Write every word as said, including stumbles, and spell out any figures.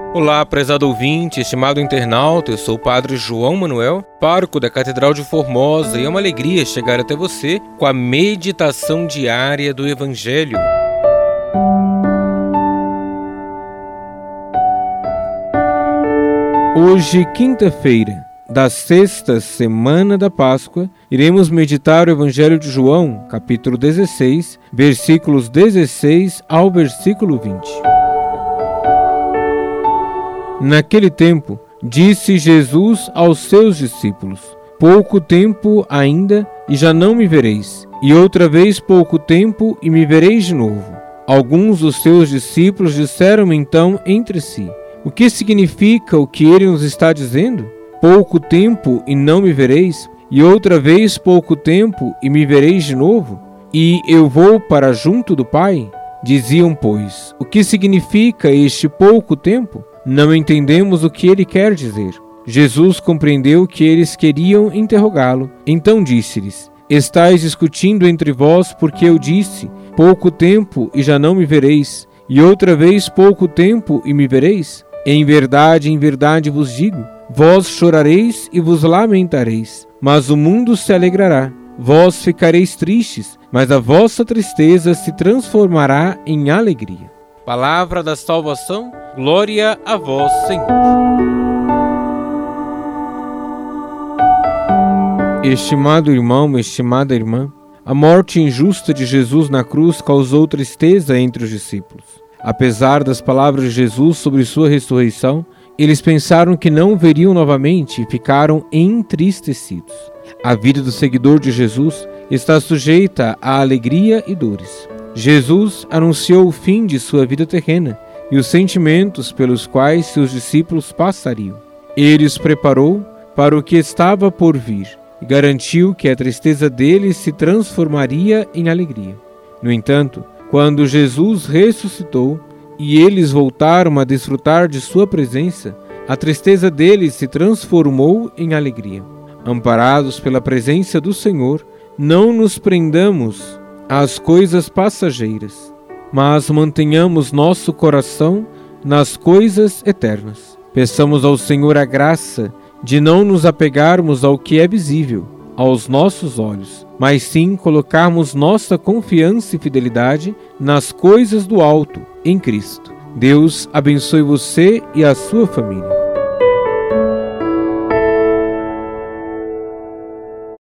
Olá, prezado ouvinte, estimado internauta, eu sou o Padre João Manuel, pároco da Catedral de Formosa, e é uma alegria chegar até você com a meditação diária do Evangelho. Hoje, quinta-feira, da sexta semana da Páscoa, iremos meditar o Evangelho de João, capítulo dezesseis, versículos dezesseis ao versículo vinte. Naquele tempo, disse Jesus aos seus discípulos: pouco tempo ainda, e já não me vereis, e outra vez pouco tempo, e me vereis de novo. Alguns dos seus discípulos disseram então entre si: o que significa o que ele nos está dizendo? Pouco tempo e não me vereis, e outra vez pouco tempo, e me vereis de novo? E eu vou para junto do Pai? Diziam, pois, o que significa este pouco tempo? Não entendemos o que ele quer dizer. Jesus compreendeu que eles queriam interrogá-lo. Então disse-lhes: estais discutindo entre vós porque eu disse, pouco tempo e já não me vereis, e outra vez pouco tempo e me vereis? Em verdade, em verdade vos digo, vós chorareis e vos lamentareis, mas o mundo se alegrará. Vós ficareis tristes, mas a vossa tristeza se transformará em alegria. Palavra da salvação, glória a vós, Senhor. Estimado irmão, estimada irmã, a morte injusta de Jesus na cruz causou tristeza entre os discípulos. Apesar das palavras de Jesus sobre sua ressurreição, eles pensaram que não o veriam novamente e ficaram entristecidos. A vida do seguidor de Jesus está sujeita a alegria e dores. Jesus anunciou o fim de sua vida terrena e os sentimentos pelos quais seus discípulos passariam. Ele os preparou para o que estava por vir e garantiu que a tristeza deles se transformaria em alegria. No entanto, quando Jesus ressuscitou e eles voltaram a desfrutar de sua presença, a tristeza deles se transformou em alegria. Amparados pela presença do Senhor, não nos prendamos às coisas passageiras, mas mantenhamos nosso coração nas coisas eternas. Peçamos ao Senhor a graça de não nos apegarmos ao que é visível, aos nossos olhos, mas sim colocarmos nossa confiança e fidelidade nas coisas do alto, em Cristo. Deus abençoe você e a sua família.